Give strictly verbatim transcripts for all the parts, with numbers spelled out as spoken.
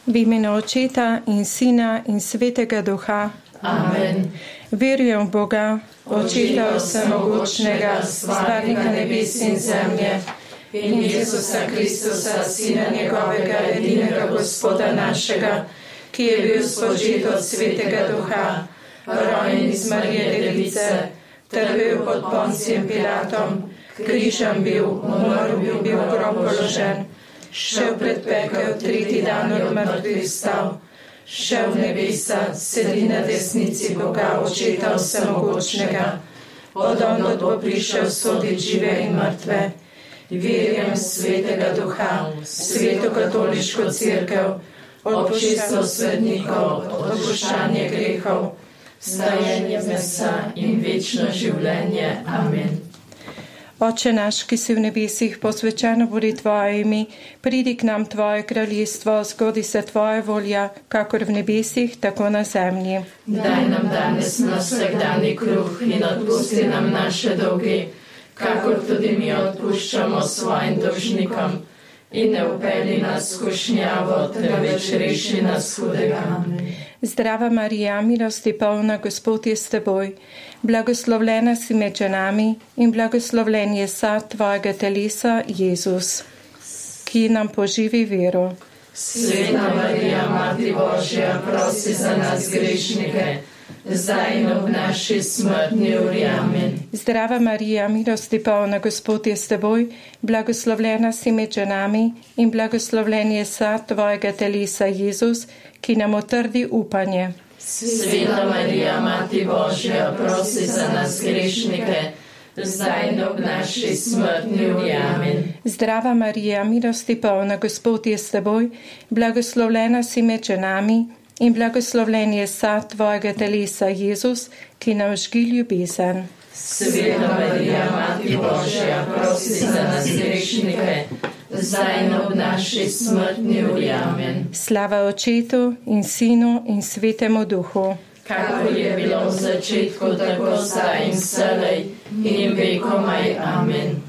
V imenu Očeta in Sina in Svetega Duha. Amen. Verujem v Boga, Očeta vsemogočnega, stvarnika nebes in zemlje, in Jezusa Kristusa, Sina njegovega, edinega Gospoda našega, ki je bil spočit od Svetega Duha, rojen iz Marije Device, trpel pod Poncijem Pilatom, križem bil, umrl bil, bil v grob položen, šel pred pekel, tretji dan od mrtvih vstal, šel v nebesa, sedi na desnici Boga, Očeta vsemogočnega, od onod bo prišel sodit žive in mrtve. Verjam Svetega Duha, Sveto katoliško cerkev, občestvo svetnikov, odpuščanje grehov, vstajenje mesa in večno življenje. Amen. Oče naš, ki si v nebesih, posvečeno bodi Tvoje ime, pridi k nam Tvoje kraljestvo, zgodi se Tvoja volja, kakor v nebesih, tako na zemlji. Daj nam danes naš vsakdanji kruh in odpusti nam naše dolge, kakor tudi mi odpuščamo svojim dolžnikom. In ne vpelji nas v skušnjavo, temveč reši nas hudega. Amen. Zdrava Marija, milosti polna, Gospod je s teboj, blagoslovljena si med ženami in blagoslovljen je sad tvojega telesa, Jezus, ki nam poživi vero. Sveta Marija, Mati Božja, prosi za nas grešnike, zdaj in ob naši smrtni uri. Amen. Zdrava Marija, milosti polna, Gospod je s teboj, blagoslovljena si med ženami in blagoslovljen je sad tvojega telesa, Jezus, ki nam utrdi upanje. Sveta Marija, Mati Božja, prosi za nas grešnike, zdaj in ob naši smrtni uri. Amen. Zdrava Marija, milosti polna, Gospod je s teboj, blagoslovljena si med ženami in blagoslovljen je sad tvojega telesa, Jezus, ki nam žgi ljubezen. Sveta Marija, Mati Božja, prosi za nas grešnike, zdaj in ob naši smrtni uri. Amen. Slava Očetu in Sinu in Svetemu Duhu. Kakor je bilo v začetku, tako zdaj in vselej in vekomaj. Amen.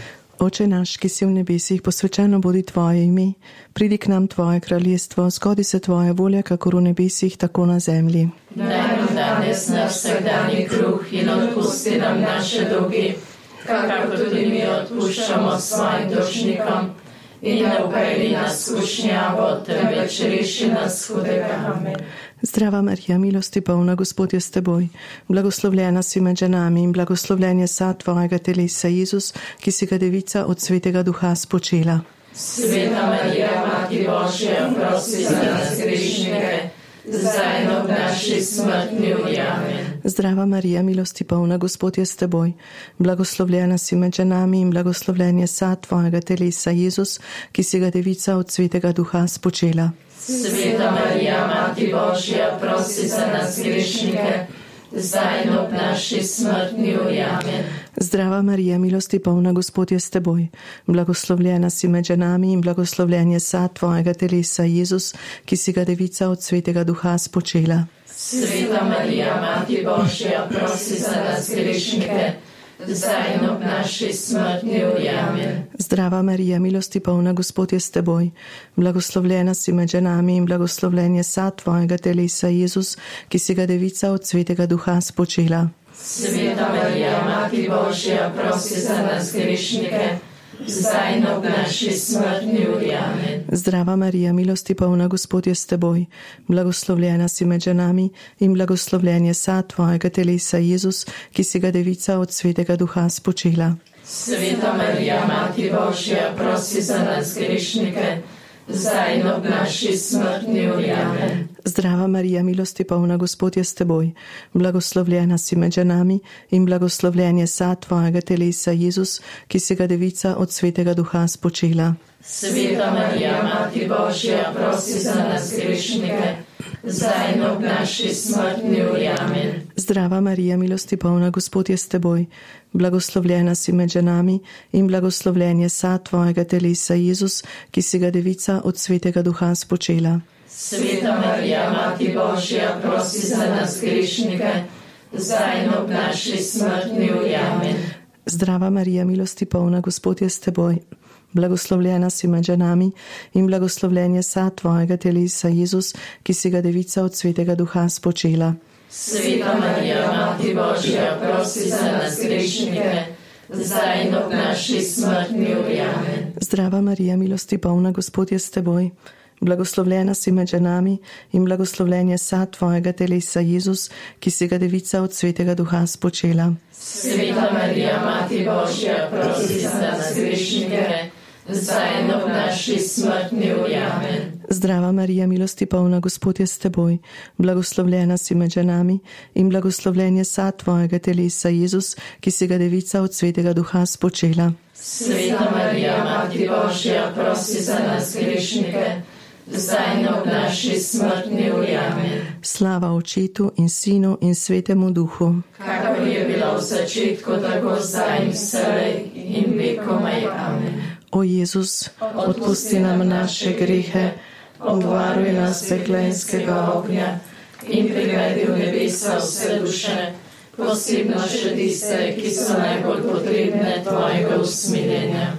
Oče naš, ki si v nebesih, posvečeno bodi Tvoje ime, pridi k nam Tvoje kraljestvo, zgodi se Tvoja volja, kakor v nebesih, tako na zemlji. Daj nam danes naš vsakdanji kruh in odpusti nam naše dolge, kakor tudi mi odpuščamo svojim dolžnikom, in ne vpelji nas v skušnjavo, temveč reši nas hudega. Amen. Zdrava Marija, milosti polna, Gospod je s teboj, blagoslovljena si med ženami in blagoslovljen je sad tvojega telesa, Jezus, ki si ga devica od Svetega Duha spočela. Sveta Marija, Mati Božja, prosi za nas grešnike, zdaj in ob naši smrtni uri. Amen. Zdrava Marija, milosti polna, Gospod je s teboj, blagoslovljena si med ženami in blagoslovljen je sad tvojega telesa, Jezus, ki si ga devica od Svetega Duha spočela. Sveta Marija, Mati Božja, prosi za nas grešnike, zdaj in ob naši smrtni uri. Amen. Zdrava Marija, milosti polna, Gospod je s teboj, blagoslovljena si med ženami in blagoslovljen je sad tvojega telesa, Jezus, ki si ga devica od Svetega Duha spočela. Sveta Marija, Mati Božja, prosi za nas grešnike, zdaj in ob naši smrtni uri. Amen. Zdrava Marija, milosti polna, Gospod je s teboj, blagoslovljena si med ženami in blagoslovljen je sad tvojega telesa, Jezus, ki si ga devica od Svetega Duha spočela. Sveta Marija, Mati Božja, prosi za nas grešnike, zdaj in ob naši smrtni uri. Amen. Zdrava Marija, milosti polna, Gospod je s teboj, blagoslovljena si med ženami in blagoslovljen je sad tvojega telesa, Jezus, ki si ga devica od Svetega Duha spočela. Sveta Marija, Mati Božja, prosi za nas grešnike, zdaj in ob naši smrtni uri. Amen. Zdrava Marija, milosti polna, Gospod je s teboj, blagoslovljena si med ženami in blagoslovljen je sad tvojega telesa, Jezus, ki si ga devica od Svetega Duha spočela. Sveta Marija, Mati Božja, prosi za nas grešnike, zdaj in ob naši smrtni uri. Amen. Zdrava Marija, milosti polna, Gospod je s teboj, blagoslovljena si med ženami in blagoslovljen je sad tvojega telesa, Jezus, ki si ga devica od Svetega Duha spočela. Sveta Marija, Mati Božja, prosi za nas grešnike, zdaj in ob naši smrtni uri. Amen. Zdrava Marija, milosti polna, Gospod je s teboj, blagoslovljena si med ženami in blagoslovljen je sad tvojega telesa, Jezus, ki si ga devica od svetega duha spočela. Sveta Marija, Mati Božja, prosi za nas grešnike, zdaj in ob naši smrtni uri. Amen. Zdrava Marija, milosti polna, Gospod je s teboj. Blagoslovljena si med ženami in blagoslovljen je sad tvojega telesa, Jezus, ki si ga devica od svetega duha spočela. Sveta Marija, Mati Božja, prosi za nas grešnike, zdaj in ob naši smrtni uri. Amen. Zdrava Marija, milosti polna, Gospod je s teboj. Blagoslovljena si med ženami in blagoslovljen je sad tvojega telesa, Jezus, ki si ga devica od svetega duha spočela. Sveta Marija, Mati Božja, prosi za nas grešnike, zdaj in ob naši smrtni uri. Amen. Slava Očetu in Sinu in Svetemu Duhu. Kakor je bilo v začetku, tako zdaj in vselej in vekomaj. Amen. O Jezus, odpusti nam naše grehe, obvaruj nas peklenskega ognja in privedi v nebesa vse duše, posebno še tiste, ki so najbolj potrebne tvojega usmiljenja.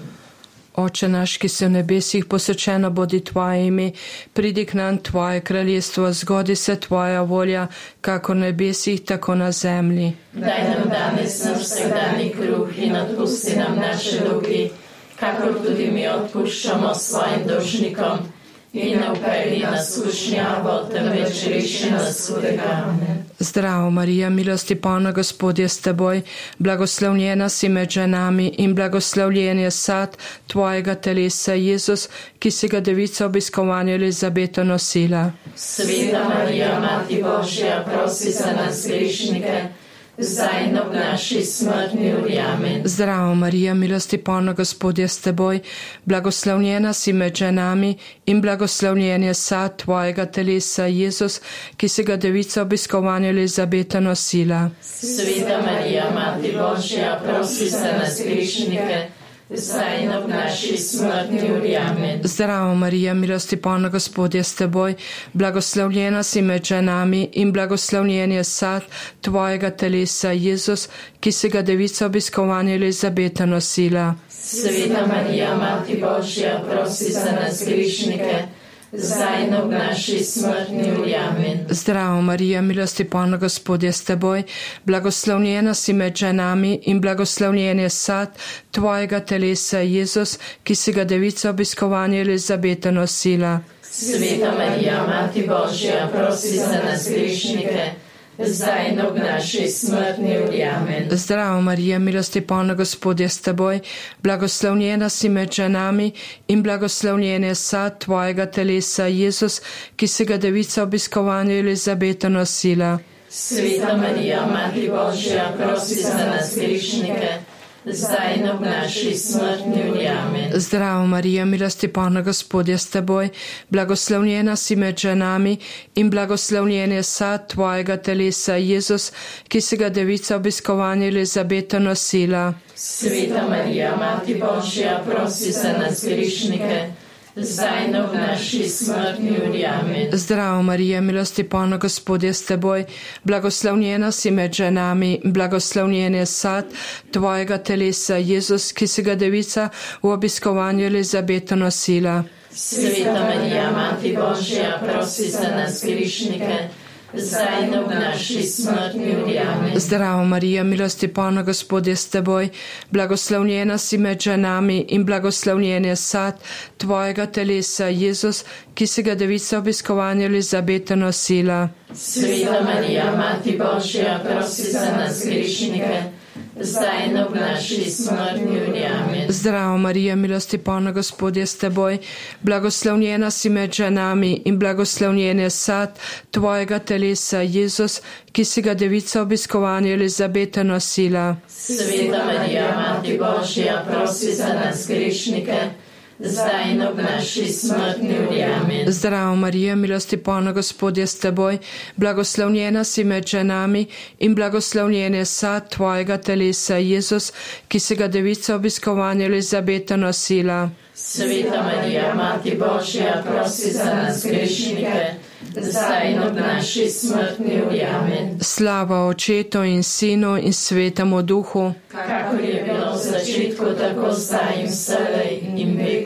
Oče naš, ki si v nebesih, posvečeno bodi tvoje ime, pridi k nam tvoje kraljestvo, zgodi se tvoja volja, kako na nebesih, tako na zemlji. Daj nam danes naš vsakdanji kruh in odpusti nam naše dolgi, kakor tudi mi odpuščamo svojim dolžnikom. In ne vpelji nas v skušnjavo, temveč reši nas hudega. Amen. Zdravo Marija, milosti polna, Gospod je s teboj, blagoslovljena si med ženami in blagoslovljen je sad tvojega telesa, Jezus, ki si ga devica obiskovanja Elizabeta nosila. Sveta Marija, Mati Božja, prosi za nas grešnike, zdaj in ob naši smrtni uri. Amen. Zdravo Marija, milosti polna, Gospod je s teboj, blagoslovljena si med ženami in blagoslovljen je sad tvojega telesa, Jezus, ki si ga devica obiskovanja Elizabeta nosila. Sveta Marija, Mati Božja, prosi za nas grešnike, zdaj in ob naši smrtni uri. Amen. Zdravo Marija, milosti polna, Gospod je s teboj, blagoslovljena si med ženami in blagoslovljen je sad tvojega telesa, Jezus, ki si ga devica obiskovanja Elizabeta nosila. Sveta Marija, Mati Božja, prosi za nas grešnike, zdaj in ob naši smrtni uri. Amen. Zdravo Marija, milosti polna, Gospod je s teboj, blagoslovljena si med ženami in blagoslovljen je sad tvojega telesa, Jezus, ki si ga devica obiskovanja Elizabeta nosila. Sveta Marija, Mati Božja, prosi za nas grešnike, zdaj in ob naši smrtni uri. Amen. Zdravo Marija, milosti polna, Gospod je s teboj, blagoslovljena si med ženami in blagoslovljen je sad tvojega telesa, Jezus, ki si ga devica obiskovanja Elizabeta nosila. Sveta Marija, Mati Božja, prosi za nas grešnike, zdaj in ob naši smrtni uri. Amen. Zdravo Marija, milosti polna, Gospod je s teboj, blagoslovljena si med ženami in blagoslovljen je sad tvojega telesa, Jezus, ki si ga devica obiskovanja Elizabeta nosila. Sveta Marija, Mati Božja, prosi za nas grešnike, zdaj in ob naši smrtni uri. Amen. Zdravo Marija, milosti polna, Gospod je s teboj, blagoslovljena si med ženami, blagoslovljen je sad tvojega telesa, Jezus, ki si ga devica v obiskovanju Elizabeta nosila. Sveta Marija, Mati Božja, prosi za nas grešnike, zdaj in ob naši smrtni uri. Amen. Zdravo Marija, milosti polna, Gospod je s teboj, blagoslovljena si med ženami in blagoslovljen je sad tvojega telesa, Jezus, ki si ga devica obiskovanja Elizabeta nosila. Sveta Marija, Mati Božja, prosi za nas grešnike, zdaj in ob naši smrtni uri. Amen. Zdravo Marija, milosti polna, Gospod je s teboj, blagoslovljena si med ženami in blagoslovljen je sad tvojega telesa, Jezus, ki si ga devica obiskovanja Elizabeta nosila. Sveta Marija, Mati Božja, prosi za nas grešnike, zdaj in ob naši smrtni uri. Amen. Zdravo Marija, milosti polna, Gospod je s teboj, blagoslovljena si med ženami in blagoslovljen je sad tvojega telesa, Jezus, ki si ga devica obiskovanja Elizabeta nosila. Sveta Marija, Mati Božja, prosi za nas grešnike, zdaj in ob naši smrtni uri. Amen. Slava Očetu in Sinu in Svetemu Duhu, kakor je bilo v začetku, tako zdaj in vselej in vekoma.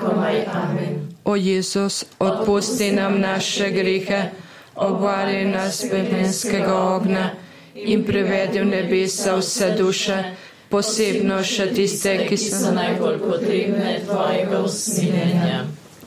vekomaj. Amen. O Jezus, odpusti nam naše grehe, obvari nas pelenskega ognja in privedi v nebesa vse duše, posebno še tiste, ki so najbolj potrebne tvojega usmiljenja.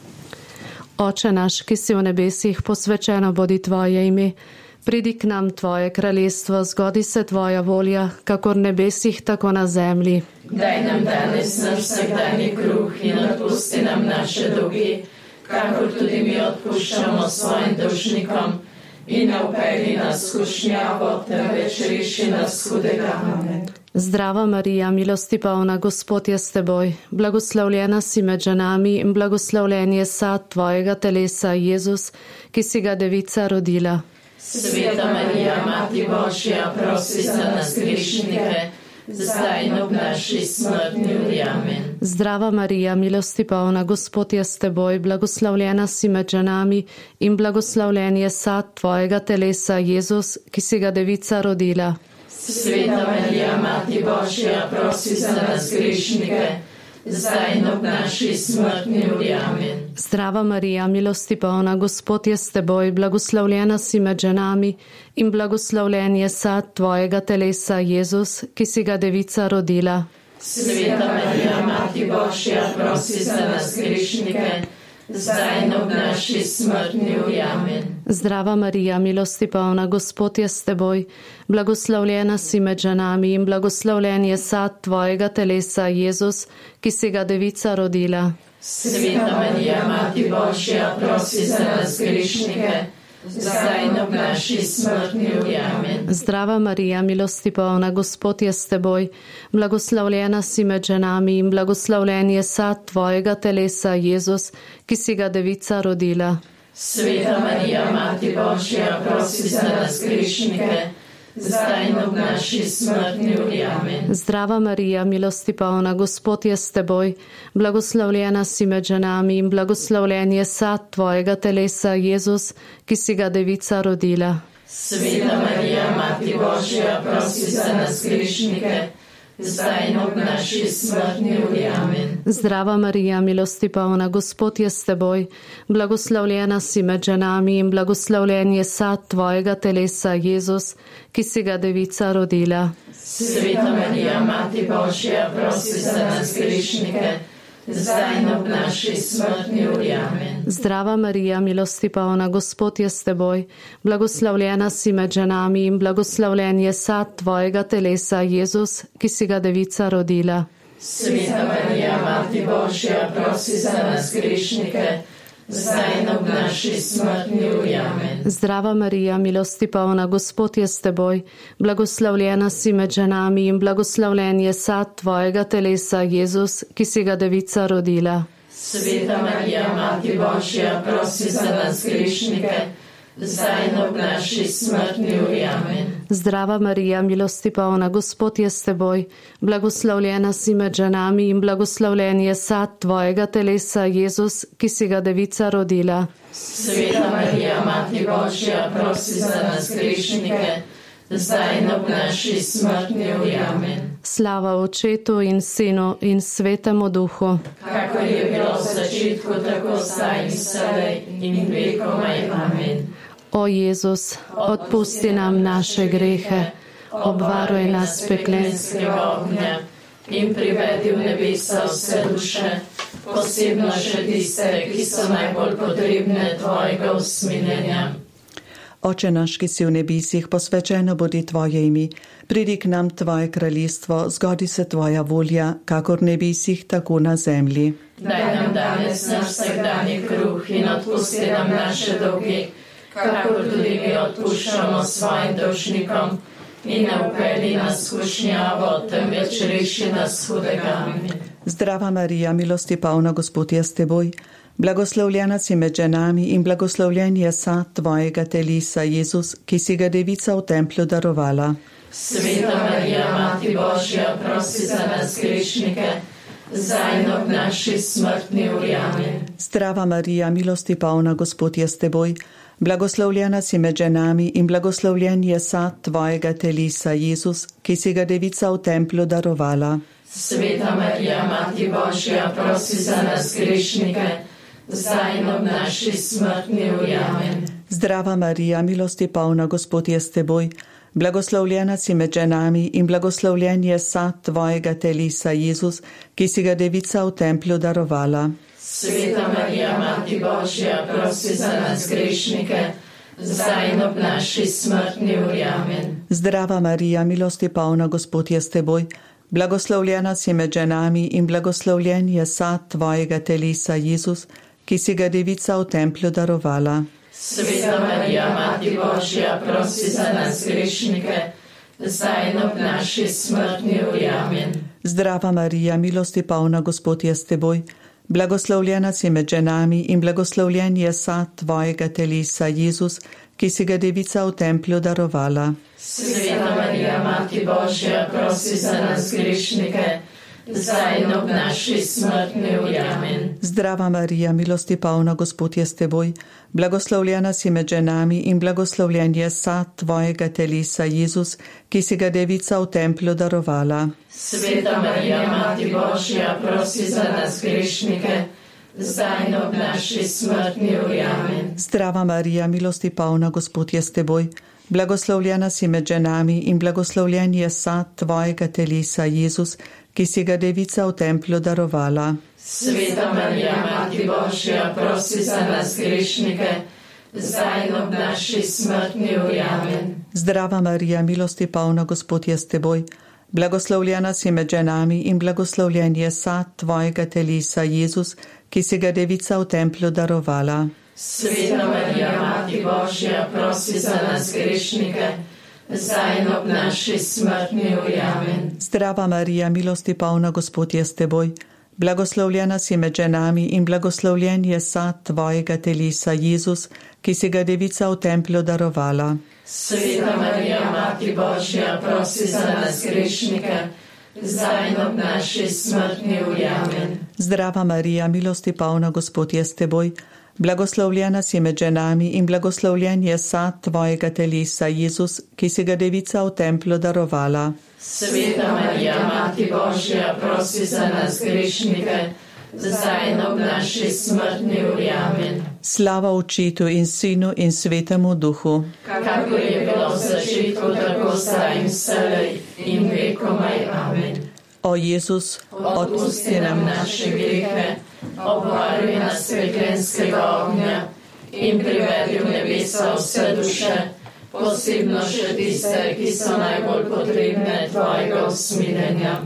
Oče naš, ki si v nebesih, posvečeno bodi tvoje ime. Pridi k nam tvoje kraljestvo, zgodi se tvoja volja, kakor v nebesih, tako na zemlji. Daj nam danes naš vsakdanji kruh in odpusti nam naše dolge, kakor tudi mi odpuščamo svojim dolžnikom. In ne vpelji nas v skušnjavo, temveč reši nas hudega. Amen. Zdrava Marija, milosti polna, Gospod je s teboj. Blagoslovljena si med ženami in blagoslovljen je sad tvojega telesa, Jezus, ki si ga devica rodila. Sveta Marija, Mati Božja, prosi za nas grešnike, zdaj in ob naši smrtni uri. Amen. Zdrava Marija, milosti polna, Gospod je s teboj. Blagoslovljena si med ženami in blagoslovljen je sad tvojega telesa, Jezus, ki si ga devica rodila. Sveta Marija, Mati Božja, prosi za nas grešnike, zdaj in ob naši smrtni uri. Amen. Zdrava Marija, milosti polna, Gospod je s teboj. Blagoslovljena si med ženami in blagoslovljen je sad tvojega telesa, Jezus, ki si ga devica rodila. Sveta Marija, Mati Božja, prosi za nas grešnike, zdaj in ob naši smrtni uri. Amen. Zdrava Marija, milosti polna, Gospod je s teboj. Blagoslovljena si med ženami in blagoslovljen je sad tvojega telesa, Jezus, ki si ga devica rodila. Sveta Marija, Mati Božja, prosi za nas grešnike, zdaj in ob naši smrtni uri. Amen. Zdrava Marija, milosti polna, Gospod je s teboj. Blagoslovljena si med ženami in blagoslovljen je sad tvojega telesa, Jezus, ki si ga devica rodila. Sveta Marija, Mati Božja, prosi za nas grešnike, zdaj in ob naši smrtni uri. Amen. Zdrava Marija, milosti polna, Gospod je s teboj. Blagoslovljena si med ženami in blagoslovljen je sad tvojega telesa, Jezus, ki si ga devica rodila. Sveta Marija, Mati Božja, prosi za nas grešnike, zdaj in ob naši smrtni uri. Amen. Zdrava Marija, milosti polna, Gospod je s teboj. Blagoslovljena si med ženami in blagoslovljen je sad tvojega telesa, Jezus, ki si ga devica rodila. Sveta Marija, Mati Božja, prosi za nas grešnike, zdaj in ob naši smrtni uri. Amen. Zdrava Marija, milosti polna, Gospod je s teboj. Blagoslovljena si med ženami in blagoslovljen je sad tvojega telesa, Jezus, ki si ga devica rodila. Sveta Marija, Mati Božja, prosi za nas grešnike, zdaj in ob naši smrtni uri. Amen. Zdrava Marija, milosti polna, Gospod je s teboj. Blagoslovljena si med ženami in blagoslovljen je sad tvojega telesa, Jezus, ki si ga devica rodila. Sveta Marija, Mati Božja, prosi za nas grešnike, zdaj in ob naši smrtni uri. Amen. Zdrava Marija, milosti polna, Gospod je s teboj. Blagoslovljena si med ženami in blagoslovljen je sad tvojega telesa, Jezus, ki si ga devica rodila. Sveta Marija, Mati Božja, prosi za nas grešnike, zdaj in ob naši smrtni uri. Amen. Slava Očetu in Sinu in Svetemu Duhu. Kakor je bilo v začetku, tako zdaj in vselej in vekomaj. Amen. O Jezus, odpusti nam naše grehe, obvaruj nas peklenskega ognja in privedi v nebesa vse duše, posebno še tiste, ki so najbolj potrebne tvojega usmiljenja. Oče naš, ki si v nebesih, posvečeno bodi tvoje ime. Pridi k nam tvoje kraljestvo, zgodi se tvoja volja, kakor v nebesih, tako na zemlji. Daj nam danes naš vsakdanji kruh in odpusti nam naše dolge, kakor tudi mi odpuščamo svojim dolžnikom, in ne vpelji nas v skušnjavo, temveč reši nas hudega. Amen. Zdrava Marija, milosti polna, Gospod je s teboj. Blagoslovljena si med ženami in blagoslovljen je sad tvojega telesa, Jezus, ki si ga devica v templju darovala. Sveta Marija, Mati Božja, prosi za nas grešnike, zdaj in ob naši smrtni uri. Amen. Zdrava Marija, milosti polna, Gospod je s teboj. Blagoslovljena si med ženami in blagoslovljen je sad tvojega telesa, Jezus, ki si ga devica v templju darovala. Sveta Marija, Mati Božja, prosi za nas grešnike, zdaj in ob naši smrtni uri. Amen. Zdrava Marija, milosti polna, Gospod je s teboj, blagoslovljena si med ženami in blagoslovljen je sad tvojega telesa, Jezus, ki si ga devica v templju darovala. Sveta Marija, Mati Božja, prosi za nas grešnike, zdaj in ob naši smrtni uri. Amen. Zdrava Marija, milosti polna, Gospod je s teboj, blagoslovljena si med ženami in blagoslovljen je sad tvojega telesa, Jezus, ki si ga devica v templju darovala. Sveta Marija, Mati Božja, prosi za nas grešnike, zdaj in ob naši smrtni uri. Amen. Zdrava Marija, milosti polna, Gospod je s teboj, blagoslovljena si med ženami in blagoslovljen je sad tvojega telesa, Jezus, ki si ga devica v templju darovala. Sveta Marija, Mati Božja, prosi za nas grešnike, zdaj in ob naši smrtni uri. Amen. Zdrava Marija, milosti polna, Gospod je s teboj, blagoslovljena si med ženami in blagoslovljen je sad tvojega telesa, Jezus, ki si ga devica v templju darovala. Sveta Marija, Mati Božja, prosi za nas grešnike, zdaj in ob naši smrtni uri. Amen. Zdrava Marija, milosti polna, Gospod je s teboj, blagoslovljena si med ženami in blagoslovljen je sad tvojega telesa, Jezus, ki si ga devica v templju darovala. Sveta Marija, Mati Božja, prosi za nas grešnike, zdaj in ob naši smrtni uri. Amen. Zdrava Marija, milosti polna, Gospod je s teboj, blagoslovljena si med ženami in blagoslovljen je sad tvojega telesa, Jezus, ki si ga devica v templju darovala. Sveta Marija, Mati Božja, prosi za nas grešnike, zdaj in ob naši smrtni uri. Amen. Zdrava Marija, milosti polna, Gospod je s teboj, blagoslovljena si med ženami in blagoslovljen je sad tvojega telesa, Jezus, ki si ga devica v templju darovala. Sveta Marija, Mati Božja, prosi za nas grešnike, zdaj in ob naši smrtni uri. Amen. Zdrava Marija, milosti polna, Gospod je s teboj, blagoslovljena si med ženami in blagoslovljen je sad tvojega telesa, Jezus, ki si ga devica v templju darovala. Sveta Marija, Mati Božja, prosi za nas grešnike, zdaj in ob naši smrtni uri. Amen. Slava Očetu in Sinu in Svetemu Duhu, kakor je bilo v začetku, tako zdaj in vselej in vekomaj. Amen. O Jezus, odpusti nam naše grehe, obvaruj nas peklenskega ognja in privedi v nebesa vse duše, posebno še tiste, ki so najbolj potrebne tvojega usmiljenja.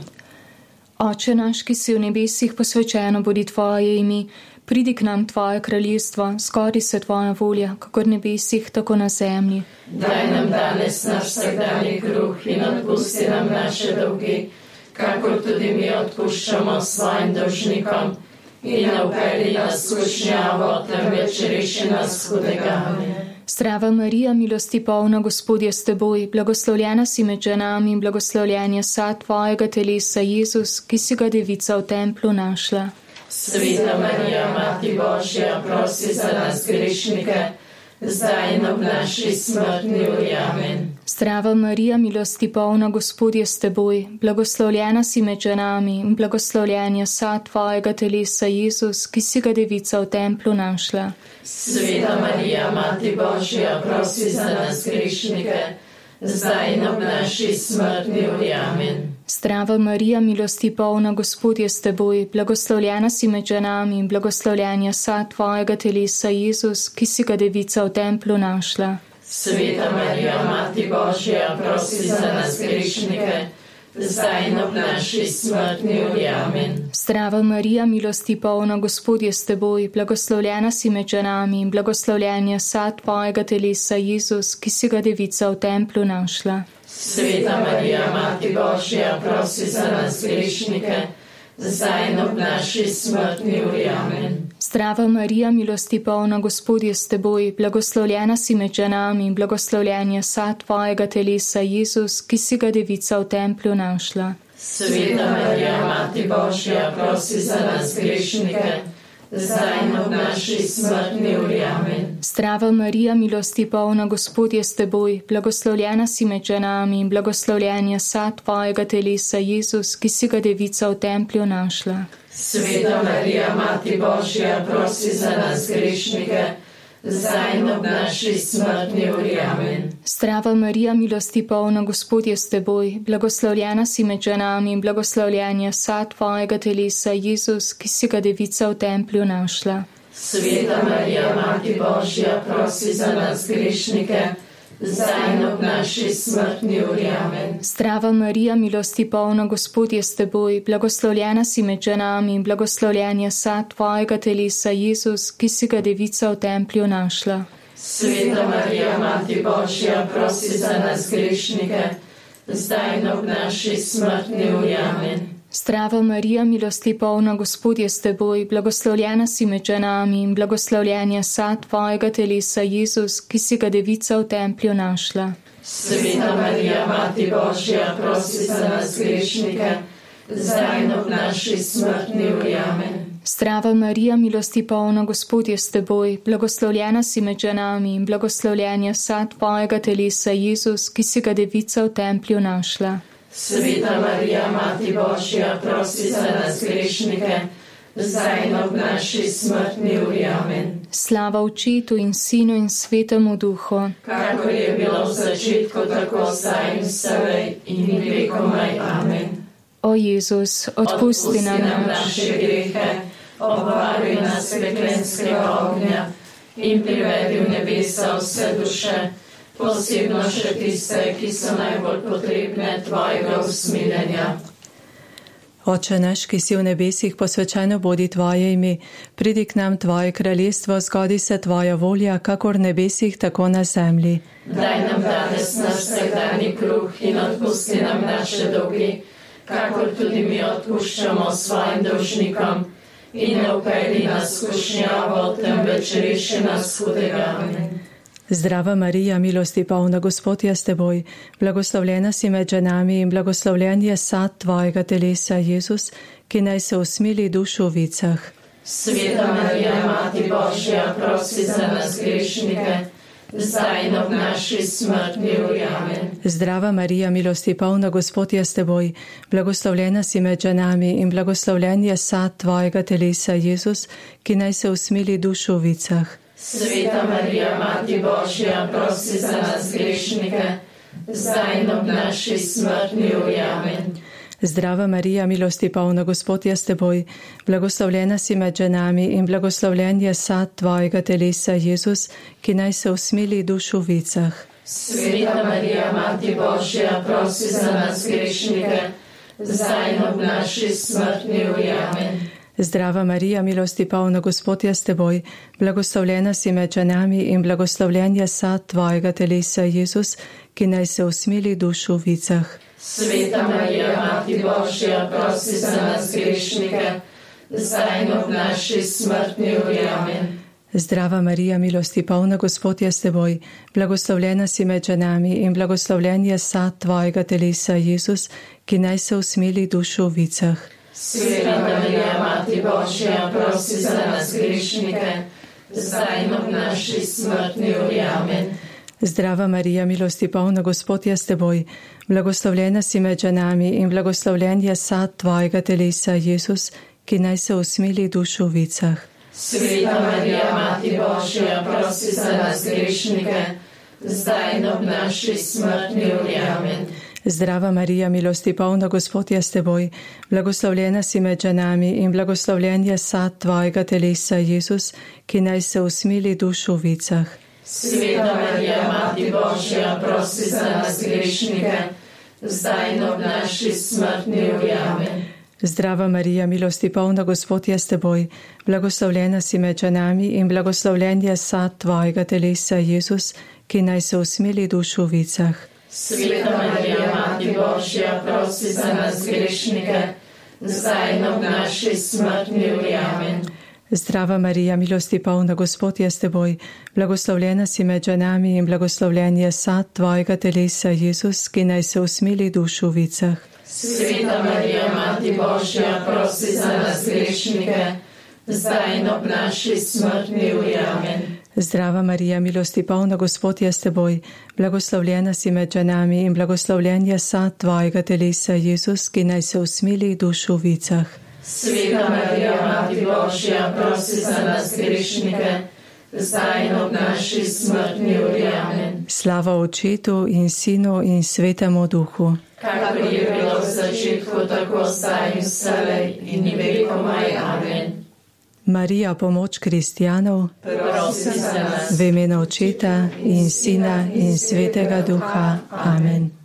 Oče naš, ki si v nebesih, posvečeno bodi tvoje ime, pridi k nam tvoje kraljestvo, zgodi se tvoja volja, kakor v nebesih, tako na zemlji. Daj nam danes naš vsakdanji kruh in odpusti nam naše dolge, kakor tudi mi odpuščamo svojim dolžnikom, in ne vpelji nas v skušnjavo, temveč reši nas hudega. Zdrava Marija, milosti polna, Gospod je s teboj, blagoslovljena si med ženami in blagoslovljen je sad tvojega telesa, Jezus, ki si ga devica v templju našla. Sveta Marija, Mati Božja, prosi za nas grešnike, zdaj in ob naši smrtni uri. Amen. Zdrava Marija, milosti polna, Gospod je s teboj, blagoslovljena si med ženami in blagoslovljen je sad tvojega telesa, Jezus, ki si ga devica v templju našla. Sveta Marija, Mati Božja, prosi za nas grešnike, zdaj in ob naši smrtni uri. Amen. Zdrava Marija, milosti polna, Gospod je s teboj, blagoslovljena si med ženami in blagoslovljen je sad tvojega telesa, Jezus, ki si ga devica v templju našla. Sveta Marija, Mati Božja, prosi za nas grešnike, zdaj in ob naši smrtni uri. Amen. Zdrava Marija, milosti polna, Gospod je s teboj, blagoslovljena si med ženami in blagoslovljen je sad tvojega telesa, Jezus, ki si ga devica v templju našla. Sveta Marija, Mati Božja, prosi za nas grešnike, zdaj in ob naši smrtni uri. Amen. Zdrava Marija, milosti polna, Gospod je s teboj, blagoslovljena si med ženami in blagoslovljen je sad tvojega telesa, Jezus, ki si ga devica v templju našla. Sveta Marija, Mati Božja, prosi za nas grešnike, zdaj in ob naši smrtni uri. Amen. Zdrava Marija, milosti polna, Gospod je s teboj, blagoslovljena si med ženami in blagoslovljen je sad tvojega telesa, Jezus, ki si ga devica v templju našla. Sveta Marija, Mati Božja, prosi za nas grešnike, zdaj in ob naši smrtni uri. Amen. Zdrava Marija, milosti polna, Gospod je s teboj, blagoslovljena si med ženami in blagoslovljen je sad tvojega telesa, Jezus, ki si ga devica v templju našla. Sveta Marija, Mati Božja, prosi za nas grešnike, zdaj in ob naši smrtni uri. Amen. Zdrava Marija, milosti polna, Gospod je s teboj, blagoslovljena si med ženami in blagoslovljen je sad tvojega telesa, Jezus, ki si ga devica v templju našla. Sveta Marija, Mati Božja, prosi za nas grešnike, zdaj in ob naši smrtni uri. Amen. Zdrava Marija, milosti polna, Gospod je s teboj, blagoslovljena si med ženami in blagoslovljen je sad tvojega telesa, Jezus, ki si ga devica v templju našla. Sveta Marija, Mati Božja, prosi za nas grešnike, zdaj in ob naši smrtni uri. Amen. Zdrava Marija, milosti polna, Gospod je s teboj, blagoslovljena si med ženami in blagoslovljen je sad tvojega telesa, Jezus, ki si ga devica v templju našla. Sveta Marija, Mati Božja, prosi za nas grešnike, zdaj in ob naši smrtni uri. Amen. Slava Očetu in Sinu in Svetemu Duhu, kakor je bilo v začetku, tako zdaj in vselej in vekomaj. Amen. O Jezus, odpusti nam naše grehe, obvaruj nas peklenskega ognja in privedi v nebesa vse duše, posebno še tiste, ki so najbolj potrebne tvojega usmiljenja. Oče naš, ki si v nebesih, posvečeno bodi tvoje ime, pridi k nam tvoje kraljestvo, zgodi se tvoja volja, kakor v nebesih, tako na zemlji. Daj nam danes naš vsakdanji kruh in odpusti nam naše dolgi, kakor tudi mi odpuščamo svojim dolžnikom, in ne vpelji nas v skušnjavo, temveč reši nas hudega. Amen. Zdrava Marija, milosti polna, Gospod je s teboj, blagoslovljena si med ženami in blagoslovljen je sad tvojega telesa, Jezus, ki naj se usmili dušu v vicah. Sveta Marija, Mati Božja, prosi za nas grešnike, zdaj in ob naši smrtni uri. Amen. Zdrava Marija, milosti polna, Gospod je s teboj, blagoslovljena si med ženami in blagoslovljen je sad tvojega telesa, Jezus, ki naj se usmili dušu v vicah. Sveta Marija, Mati Božja, prosi za nas grešnike, zdaj in ob naši smrtni uri. Amen. Zdrava Marija, milosti polna, Gospod je s teboj, blagoslovljena si med ženami in blagoslovljen je sad tvojega telesa, Jezus, ki naj se usmili dušu v vicah. Sveta Marija, Mati Božja, prosi za nas grešnike, zdaj in ob naši smrtni uri. Amen. Zdrava Marija, milosti polna, Gospod je s teboj, blagoslovljena si med ženami in blagoslovljen je sad tvojega telesa, Jezus, ki naj se usmili dušu v vicah. Sveta Marija, Mati Božja, prosi za nas grešnike, zdaj in ob naši smrtni uri. Amen. Zdrava Marija, milosti polna, Gospod je s teboj, blagoslovljena si med ženami in blagoslovljen je sad tvojega telesa, Jezus, ki naj se usmili dušu v vicah. Sveta Marija, Mati Božja, prosi za nas grešnike, zdaj in ob naši smrtni uri. Amen. Zdrava Marija, milosti polna, Gospod je s teboj, blagoslovljena si med ženami in blagoslovljen je sad tvojega telesa, Jezus, ki naj se usmili dušu v vicah. Sveta Marija, Mati Božja, prosi za nas grešnike, zdaj in ob naši smrtni uri. Amen. Zdrava Marija, milosti polna, Gospod je s teboj, blagoslovljena si med ženami in blagoslovljen je sad tvojega telesa, Jezus, ki naj se usmili dušu v vicah. Sveta Marija, Mati Božja, prosi za nas grešnike, zdaj in ob naši smrtni uri. Amen. Zdrava Marija, milosti polna, Gospod je s teboj, blagoslovljena si med ženami in blagoslovljen je sad tvojega telesa, Jezus, ki naj se usmili dušu v vicah. Sveta Marija, Mati Božja, prosi za nas grešnike, zdaj in ob naši smrtni uri. Amen. Zdrava Marija, milosti polna, Gospod je s teboj, blagoslovljena si med ženami in blagoslovljen je sad tvojega telesa, Jezus, ki naj se usmili dušu v vicah. Sveta Marija, Mati Božja, prosi za nas grešnike, zdaj in ob naši smrtni uri. Amen. Zdrava Marija, milosti polna, Gospod je s teboj, blagoslovljena si med ženami in blagoslovljen je sad tvojega telesa, Jezus, ki naj se usmili dušu v vicah. Sveta Marija, Mati Božja, prosi za nas grešnike, zdaj in ob naši smrtni uri. Amen. Slava Očetu in Sinu in Svetemu Duhu. Kakor je bilo v začetku, tako zdaj in vselej in vekomaj. Amen. Marija, pomoč kristjanov, prosi za nas. V imenu Očeta in Sina in Svetega Duha. Amen.